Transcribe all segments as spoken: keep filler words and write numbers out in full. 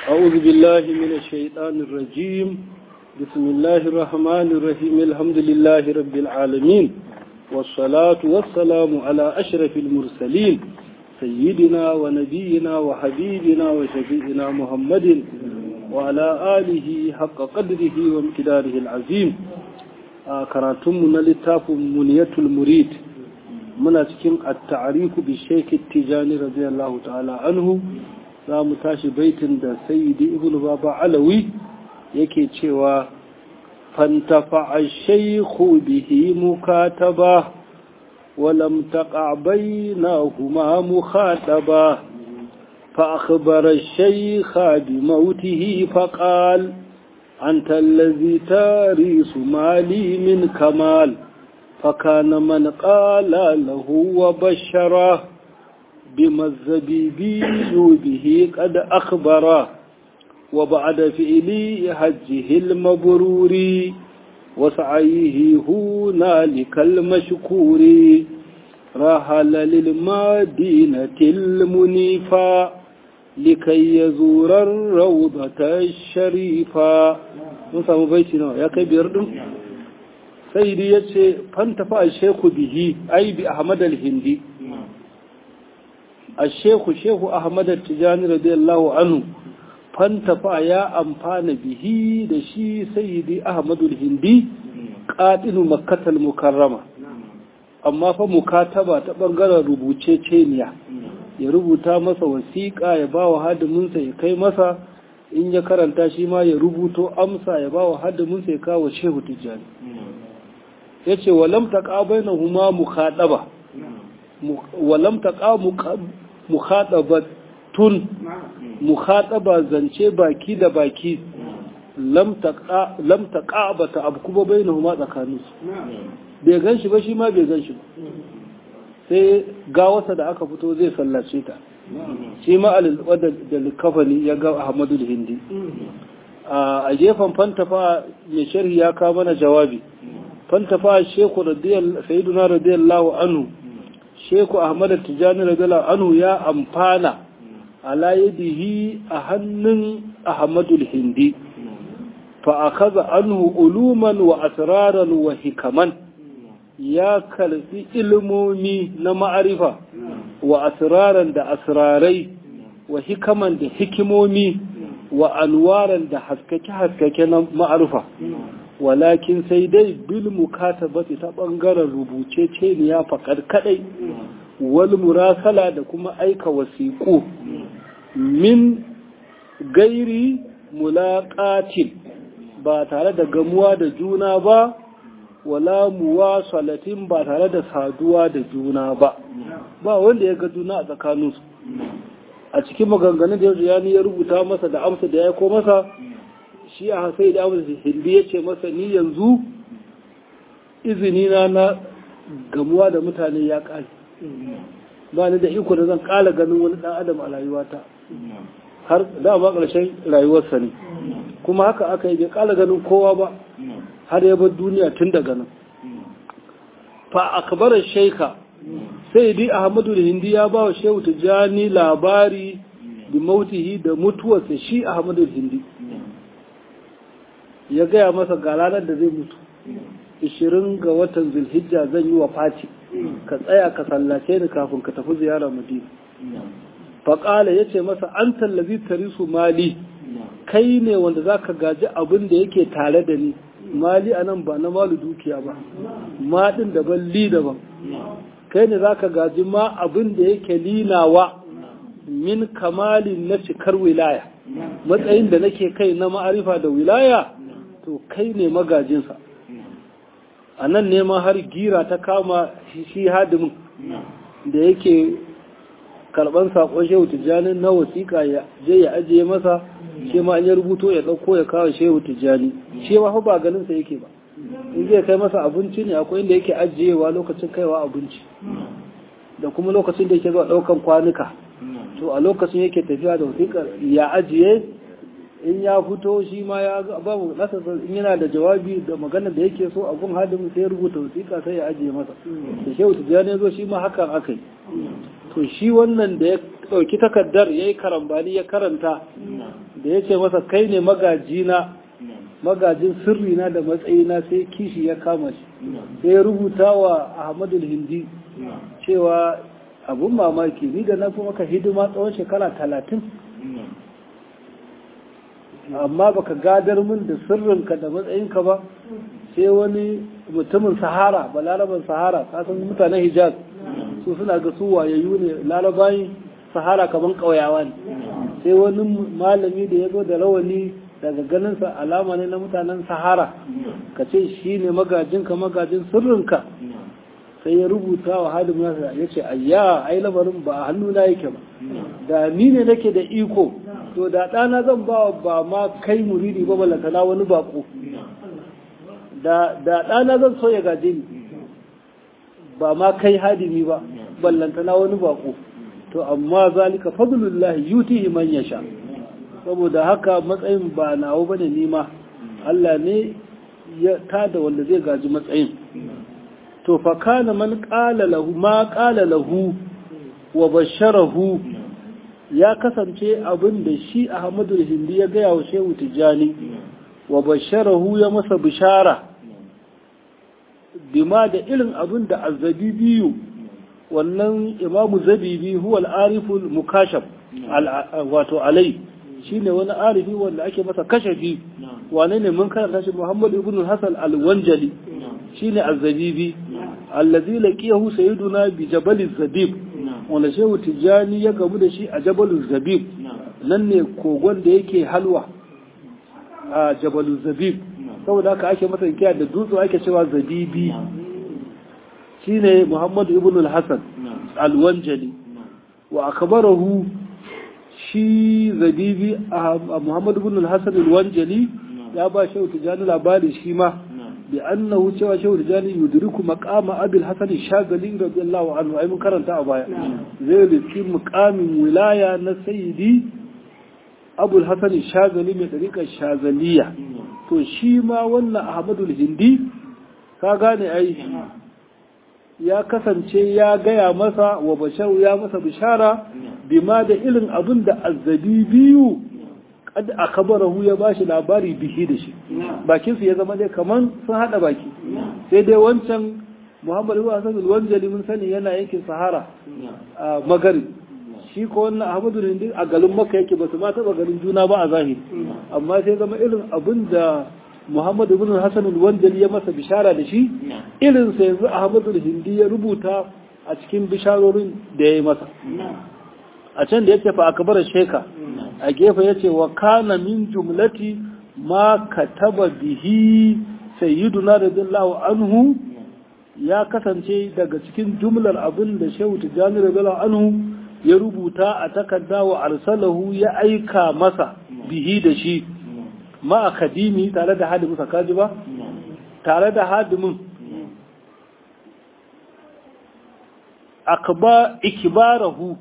أعوذ بالله من الشيطان الرجيم بسم الله الرحمن الرحيم الحمد لله رب العالمين والصلاة والسلام على أشرف المرسلين سيدنا ونبينا وحبيبنا وشفيعنا محمد وعلى آله حق قدره وامتداره العظيم كراتمنا للتاف منية المريد من أسكن التعريف بالشيخ التجاني رضي الله تعالى عنه za mu tashi baitin da sayyidi ibnu baba alawi yake cewa fantafa ash-shaykhu bihi mukataba wa lam taqa bainahuma mukhataba fa akhbara ash-shaykha bi mawtihi fa qala anta alladhi tarisu mali min kamal fa kana man qala lahu wa bashara بما الزبيبي به قد أخبره وبعد فعل حجه المبرور وسعيه هنالك المشكور رحل للمدينة المنيفة لكي يزور الروضة الشريفة نسمع بيتنا يا كبير سيدي يتشي فانتفع الشيخ به أي بأحمد الهندي الشيخ شيخ أحمد التجاني رضي الله عنه فانتفع يا أمفان به دشي سيدي أحمد الهندي قاتل مكة المكرمة أما فمكاتبة تبنغر ربوچه چينيا ya rubuta masa wasiƙa ya ba wa hadiminsa ya kai masa in ya karanta shi ma ya rubuto amsa ya ba wa hadiminsa ya kawo shehu tijjani ya ce walam taƙa bainahuma mukhadaba walam taƙa mukhadabatun mukhadaba zance baki da baki lam taqa lam taqa bata abkuba bainahuma tsakaninsu bai ganshi ba shi ma bai ganshi ba sai gawarsa da aka fito zai sallace ta shi ma wadda da likafani ya ga Ahmadu Hindi a gefen fantafa mai sharhi ya kawo mana jawabi fantafa sheku radiyallahu sayyiduna radiyallahu anhu sheku Ahmad Tijani radiyallahu anhu ya amfana ala yadihi a hannun Ahmadu Hindi fa akaza anhu uluman wa asraran wa hikaman ya karbi ilmomi na ma'arifa wa asraran da asrarai wa hikaman da hikimomi wa anwaran da haskake-haskake na ma'arifa walakin sai dai bil mukatabati ta bangaren rubuce ce ne ya faƙar kadai wal murasala da kuma aika wasiƙu min gairi mulaqatin ba tare da gamuwa da juna ba wala muwasalatin ba tare da saduwa da juna ba ba wanda ya ga juna a tsakaninsu a cikin maganganun da yani ya rubuta masa da amsa da ya ko masa shi a sai da amsa hindi ya ce masa ni yanzu izini na na gamuwa da mutane ya kare ba ni da iko da zan kala ganin wani dan adam a rayuwata har da ba ƙarshen rayuwarsa ne kuma haka aka yi bai kala ganin kowa ba har ya bar duniya tun daga nan fa akbarar shaika sai di ahmadu da hindi ya ba wa shehu tijani labari da mautihi da mutuwarsa shi ahmadu da hindi ya gaya masa ga ranar da zai mutu ishirin ga watan zulhijja zan yi wa fati ka tsaya ka sallace ni kafin ka tafi ziyara madina faƙala ya ce masa an tallazi tarisu mali kai ne wanda za ka gaji abin da yake tare da ni mali a nan ba na malu dukiya ba maɗin daban li daban kai ne za ka gaji ma abin da yake linawa min kamalin na cikar wilaya matsayin da nake kai na ma'arifa da wilaya to kai ne magajinsa a nan neman har gira ta kama shi hadimin da yake karban sakon shehu tijjani na wasiƙa ya je ya ajiye masa shi ma an ya rubuto ya ɗauko ya kawo shehu tijjani shi ma ba ganin sa yake ba in zai kai masa abinci ne akwai inda yake ajiyewa lokacin kaiwa abinci da kuma lokacin da yake zuwa ɗaukan kwanuka to a lokacin yake tafiya da wasiƙa ya ajiye in ya fito shi ma ya babu nasa in yana da jawabi da magana da yake so a gun hadimin sai ya rubuta wasiƙa sai ya ajiye masa da shehu tijjani ya zo shi ma hakan aka yi to shi wannan da ya ɗauki takardar ya yi karambani ya karanta da ya ce masa kai ne magajina magajin sirrina da matsayina sai kishi ya kama shi sai ya rubuta wa ahmadul hindi cewa abun mamaki ni da na fi maka hidima tsawon shekara talatin amma baka gadar min da sirrinka da matsayinka ba sai wani mutumin sahara ba laraban sahara kasan mutanen hijaz su suna ga su wayayyu ne larabayin sahara kaman ƙauyawa ne sai wani malami da ya zo da rawani daga ganinsa alama ne na mutanen sahara ka ce shi ne magajinka magajin sirrinka sai ya rubuta wa halin nasa ya ce ayya ai lamarin ba a hannuna yake ba da ni ne nake da iko to da ɗana zan ba ba ma kai muridi ba balantana wani bako da ɗana zan so ya gaje ni ba ma kai hadimi ba ballantana wani bako to amma zalika fadlullahi yutihi man yasha saboda haka matsayin ba nawo bane nima Allah ne ya tada wanda zai gaji matsayin to fa kana man qala lahu ma qala lahu wa basharahu ya kasance abin da shi Ahmadu Hindi ya gaya wa Shehu Tijani wa basharahu ya masa bishara bima da irin abin da azzabibiyu wannan imamu zabibi huwa al-ariful mukashaf wato alai shine wani arifi wanda ake masa kashafi wane ne mun karanta shi Muhammad ibn Hasan al-Wanjali shine az-zabibi allazi laqiyahu sayyiduna bi jabal az-zabib wanda Shehu Tijani ya gamu da shi a jabal az-zabib nan ne kogon da yake halwa a jabal az-zabib saboda haka ake masa kiya da dutse ake cewa zabibi shine Muhammad ibn al-Hasan al-Wanjali wa akbarahu shi zabibi Muhammad ibn al-Hasan al-Wanjali ya ba Shehu Tijani labari shi ma bi annahu cewa Shehu Tijani yudriku maqama Abi al-Hasan al-Shazali radiyallahu anhu ai mun karanta a baya zai riski muqamin wilaya na sayyidi Abu al-Hasan al-Shazali mai tariƙar Shazaliya to shi ma wannan Ahmadul Hindi ka gane ai ya kasance ya gaya masa wa bashar ya masa bishara bima da irin abin da azzabibiyu kad akbarahu ya bashi labari bihi da shi bakin su ya zama dai kaman sun hada baki sai dai wancan Muhammad ibn Hasan al-Wanjali mun sani yana yankin Sahara a Maghrib shi ko wannan Ahmadu Hindi a garin Makka yake ba su ma taba garin juna ba a zahiri amma sai zama irin abin da Muhammad ibn Hassan al-Wanjali ya masa bishara da shi irin sa yanzu Ahmadu Hindi ya rubuta a cikin bisharorin da ya yi masa a can da yake fa akbar sheka a gefe yace wa kana min jumlati ma kataba bihi sayyiduna radiyallahu anhu ya kasance daga cikin jumlar abin da Shehu Tijani radiyallahu anhu ya rubuta a takarda wa arsalahu ya aika masa bihi da shi ma a kadimi tare da hadimin kaji ba tare da hadimin akba ikbarahu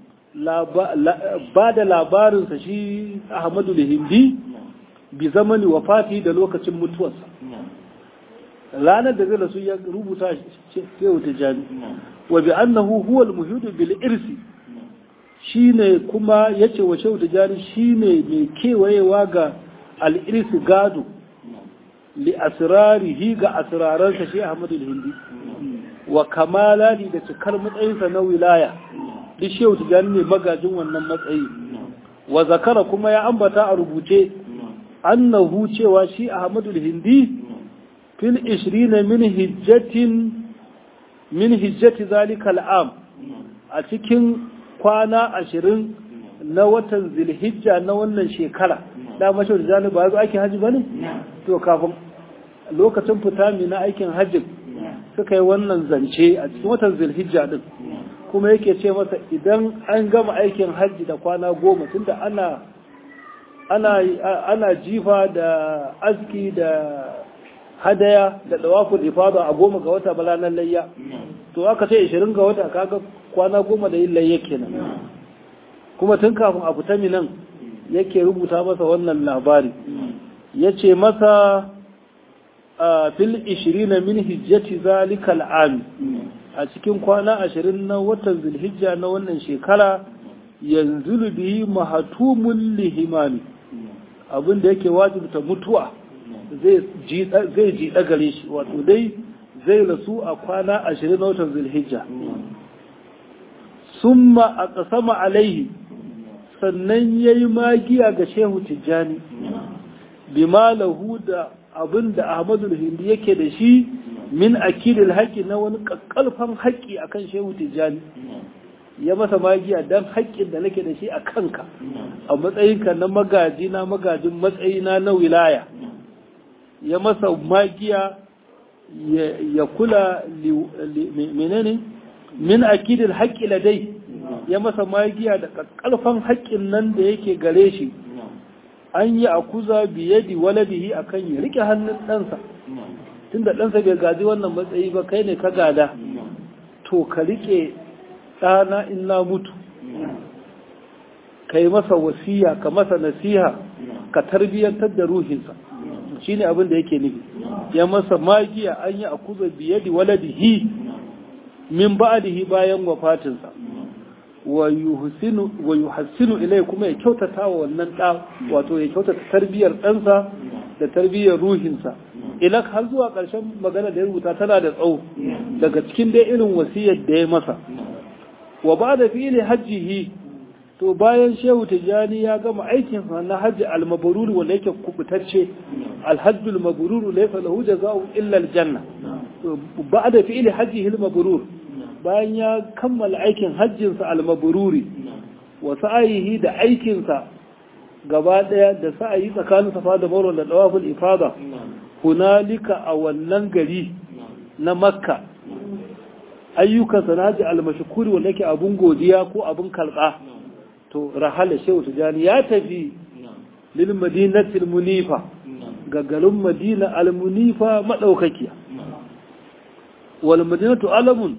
ba da labarinsa shi Ahmadu Hindi bi zamani wafati da lokacin mutuwarsa ranar da zai rasu ya rubuta Shehu Tijani wa bi annahu huwa al-muhid bil irsi shine kuma yace wa Shehu Tijani shine mai kewayewa ga al-irsi gado li asrarihi ga asraransa shi Ahmadu Hindi wa kamalani da cikar matsayinsa na wilaya duk Shehu Tijani ne magajin wannan matsayi wa zakara kuma ya ambata a rubuce annahu cewa shi Ahmadu Hindi fil ishirin min hijjatin min hijjati zalika al'am a cikin kwana ashirin na watan zilhijja na wannan shekara da mashi da jani ba zo aikin hajji bane to kafin lokacin fita mi na aikin hajji suka yi wannan zance a cikin watan zilhijja din kuma yake ce masa idan an gama aikin hajji da kwana goma tunda ana ana ana jifa da aski da hadaya da dawaful ifada a goma ga wata balanan layya to aka ce ishirin ga wata kaga kwana goma da yin layya kenan kuma tun kafin a fita minan yake rubuta masa wannan labari yace masa fil ishirin min hijjati zalika al'am a cikin kwana ashirin na watan zulhijja na wannan shekara yanzu bihi mahatumun lihimani abin da yake wajibta mutuwa zai ji gare shi wato dai zai rasu a kwana ashirin na watan zulhijja summa a ƙasama alaihi sannan ya yi magiya ga shehu tijjani bima lahu da abin da ahmadu hindi yake da shi min akidil haƙƙi na wani ƙaƙƙalfan haƙƙi akan shehu tijjani ya masa magiya don haƙƙin da nake da shi a kanka a matsayinka na magaji na magajin matsayina na wilaya ya masa magiya ya kula menene min akidil haƙƙi ladai ya masa magiya da ƙaƙƙalfan haƙƙin nan da yake gare shi an yi akuza biyadi waladihi akan ya rike hannun ɗansa tunda ɗansa bai gaji wannan matsayi ba kai ne ka gada to ka rike ɗana in na mutu ka yi masa wasiya ka masa nasiha ka tarbiyyantar da ruhinsa shi ne abin da yake nufi ya masa magiya an yi akuza biyadi waladihi min ba'dihi bayan wafatinsa wa yuhassinu ilai kuma ya kyautata wa wannan ɗa wato ya kyautata tarbiyyar ɗansa da tarbiyyar ruhinsa ilak har zuwa ƙarshen magana da ya rubuta tana da tsawo daga cikin dai irin wasiyar da ya masa wa ba da fili hajjihi to bayan shehu tijjani ya gama aikin na hajji al-mabrur wanda yake kubutacce al-hajjul mabrur laysa lahu jazaa'un illa al-janna to ba da fili hajjihi al-mabrur bayan ya kammala aikin hajjinsa al-mabruri wa sa'ihi da aikinsa gaba daya da sa'ayi tsakanin safa da marwa da tawaful ifada hunalika a wannan gari na makka ayyukansa na hajji al-mashkuri wanda yake abun godiya ko abun kalba to rahala shehu tijani ya tafi lil madinatil munifa ga garin madina al-munifa madaukakiya wal madinatu alamun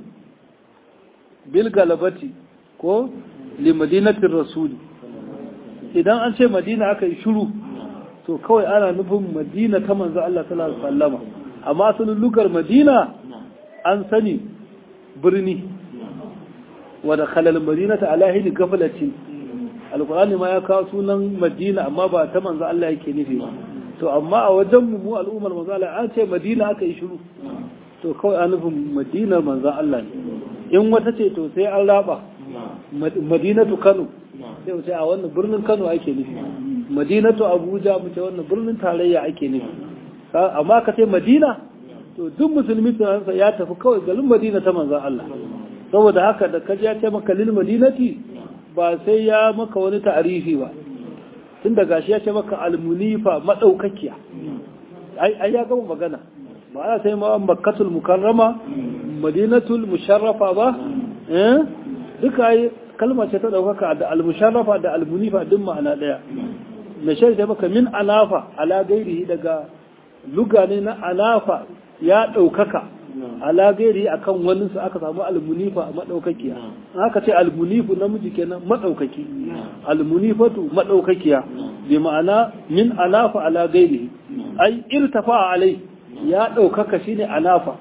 bil galabati ko li madinatir rasuli idan an ce madina aka yi shiru to kawai ana nufin madina ta manzo Allah sallallahu alaihi wasallama amma asalin lugar madina an sani birni wa dakhala al-madinata ala hidi gaflati alqur'ani ma ya kawo sunan madina amma ba ta manzo Allah yake nufi ba to amma a wajen mu al'ummar manzo Allah an ce madina aka yi shiru to kawai an nufin madina manzo Allah ne in wata ce to sai an raba madinatu Kano sai mu ce a wannan birnin Kano ake nufi madinatu Abuja mu ce wannan birnin tarayya ake nufi amma ka ce Madina to duk musulmi tunansa ya tafi kawai garin Madina ta manzon Allah saboda haka da kaji ya ce maka lil madinati ba sai ya maka wani ta'arifi ba tun da gashi ya ce maka al-munifa madaukakiya ai ai ya gama magana ba ana sai ma makkatul mukarrama madinatul musharrafa ba eh duka ai kalma ce ta daukaka da al-musharrafa da al-munifa din ma'ana daya na shi da maka min alafa ala gairihi daga luga ne na alafa ya daukaka ala gairi akan wani su aka samu al-munifa madaukakiya aka ce al-munifu namiji kenan madaukaki al-munifatu madaukakiya bi ma'ana min alafa ala gairihi ai irtafa alai ya daukaka shine alafa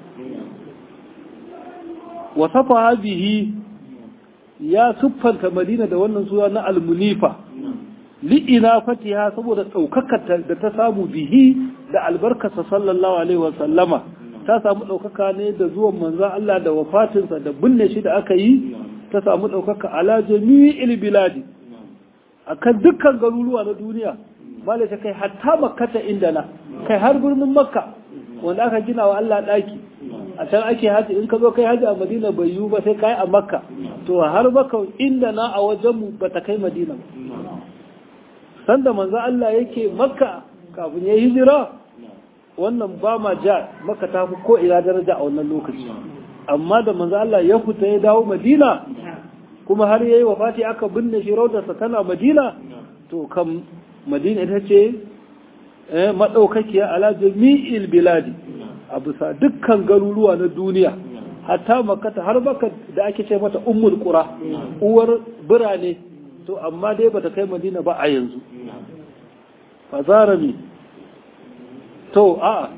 wasafa bihi ya siffanta madina da wannan suna na al-munifa li'ina fatiha saboda daukakar da ta samu bihi da albarkarsa sallallahu alaihi wa sallama ta samu daukaka ne da zuwan manzon Allah da wafatinsa da binne shi da aka yi ta samu daukaka ala jami'il biladi akan dukkan garuruwa na duniya malaka kai hatta makkata indana kai har birnin makka wanda aka gina wa Allah daki a can ake haji in ka zo kai haji a madina bai yiwu ba sai kai a makka to har makka inda na a wajenmu ba ta kai madina ba sanda manzo Allah yake makka kafin ya hijira wannan ba ma ja makka ta fi ko ina daraja a wannan lokaci amma da manzo Allah ya fita ya dawo madina kuma har yayi wafati aka binne shi raudarsa tana madina to kam madina ita ce eh madaukakiya ala jami'il biladi a bisa dukkan garuruwa na duniya hatta makata har baka da ake ce mata ummul qura uwar birane to amma dai bata kai madina ba a yanzu fazarami to a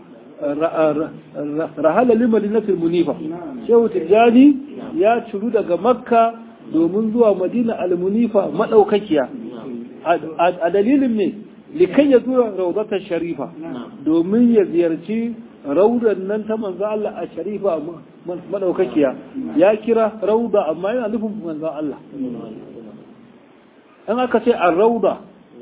rahala li madinatul munifa shehu tijani ya ciru daga makka domin zuwa madina almunifa madaukakiya a dalilin ne likai ya zuwa raudatar sharifa domin ya ziyarci raudar nan ta manzo Allah a sharifa madaukakiya ya kira rauda amma yana nufin manzo Allah an aka ce a rauda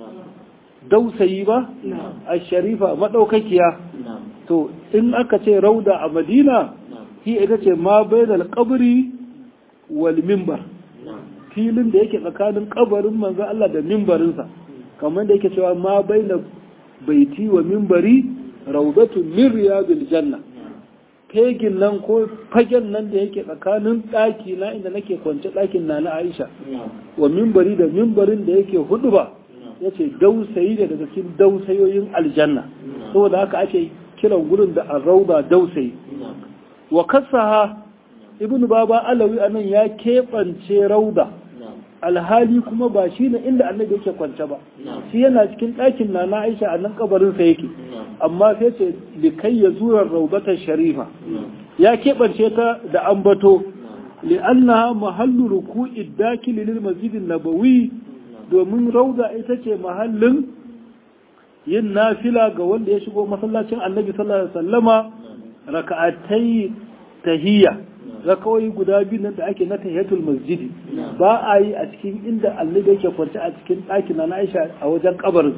dausayi ba a sharifa madaukakiya to in aka ce rauda a madina shi ita ce ma bainal qabri wal minbar filin da yake tsakanin kabarin manzo Allah da minbarinsa kamar da yake cewa ma baina baiti wa minbari raudatu min riyadil janna fegin nan ko fagen nan da yake tsakanin daki na inda nake kwance dakin na na Aisha wa minbari da minbarin da yake huduba yace dausayi da daga cikin dausayoyin aljanna saboda haka ake kiran gurin da ar-rauda dausayi wa kasaha ibnu baba alawi anan ya keɓance rauda alhali kuma ba shi ne inda annabi yake kwance ba shi yana cikin ɗakin na na aisha a nan kabarinsa yake amma sai ce likai ya zuwa raubatar sharifa ya keɓance ta da ambato li'annaha mahallu ruku'i dakili lil masjidin nabawi domin rauda ita ce mahallin yin nafila ga wanda ya shigo masallacin annabi sallallahu alaihi wasallama raka'atai tahiyya rakawai guda biyu nan da ake na tahiyatul masjidi ba a yi a cikin inda annabi yake kwance a cikin ɗakin na Aisha a wajen kabarin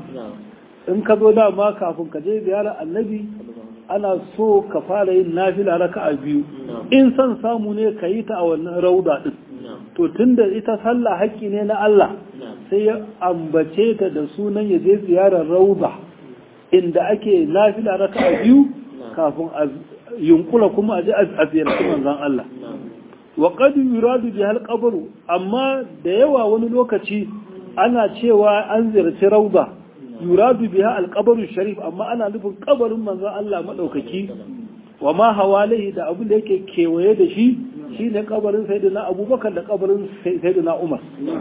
in ka zo dama kafin ka je ziyarar annabi ana so ka fara yin nafila raka'a biyu in son samu ne ka yi ta a wannan rauda din to tunda ita sallah haƙƙi ne na Allah sai ya ambace ta da sunan ya je ziyarar rauda inda ake nafila raka'a biyu kafin a yunkula kuma a ji a ziyarci manzon Allah wa qad yuradu bi hal qabru amma da yawa wani lokaci ana cewa an ziyarci rauda yuradu biha al qabru sharif amma ana nufin kabarin manzon Allah madaukaki wa ma hawalihi da abin da yake kewaye da shi shine kabarin sayyidina Abubakar da kabarin sayyidina Umar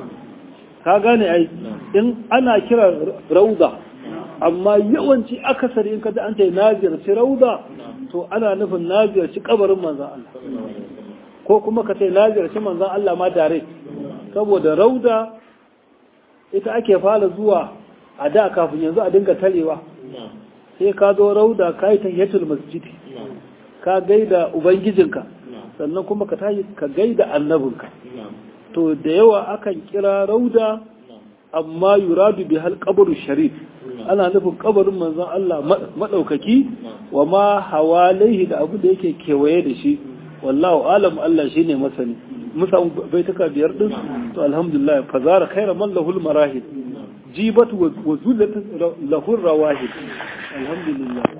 ka gane ai in ana kira rauda amma yawanci akasari in kaji an ce na ziyarci rauda to ana nufin na ziyarci kabarin manzan Allah ko kuma ka ce na ziyarci manzan Allah ma dare saboda rauda ita ake fara zuwa a da kafin yanzu a dinga tarewa sai ka zo rauda ka yi tahiyatul masjidi ka gaida ubangijinka sannan kuma ka tayi ka gaida annabinka to da yawa akan kira rauda amma yuradu bi hal qabru sharif ana nufin kabarin manzon Allah madaukaki wa ma hawalaihi da abu da yake kewaye da shi wallahu alam Allah shine masani musa baitaka biyar din to alhamdulillah fazara khayra man lahul marahid jibat wa zullat lahu rawahid alhamdulillah